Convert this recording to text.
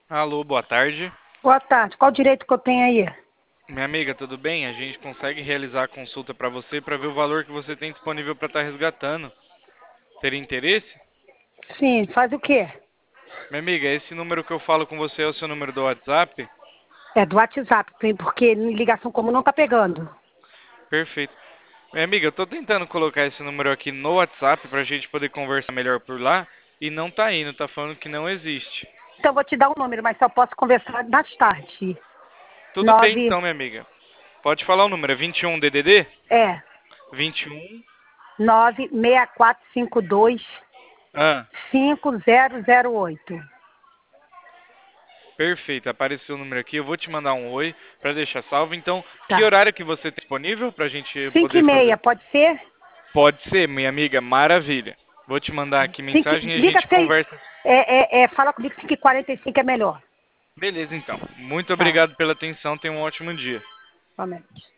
Alô, boa tarde. Boa tarde. Qual o direito que eu tenho aí? Minha amiga, tudo bem? A gente consegue realizar a consulta para você para ver o valor que você tem disponível para estar resgatando. Teria interesse? Sim, faz o quê? Minha amiga, esse número que eu falo com você é o seu número do WhatsApp? É do WhatsApp, porque ligação comum não tá pegando. Perfeito. Minha amiga, eu tô tentando colocar esse número aqui no WhatsApp para a gente poder conversar melhor por lá e não tá indo, tá falando que não existe. Então eu vou te dar um número, mas só posso conversar mais tarde. Tudo bem 9 então, minha amiga. Pode falar o número, é 21 DDD? é 21. 96452 Ah, 5008. perfeito, apareceu o número aqui. Eu vou te mandar um oi para deixar salvo. Então, que Tá. horário que você tem disponível para a gente 5 e poder meia, fazer? pode ser? Pode ser, minha amiga, maravilha. Vou te mandar aqui mensagem e a Liga gente 6. conversa. Fala comigo 5h45 é melhor. Beleza, então. Muito Tá. obrigado pela atenção. Tenha um ótimo dia. Somente.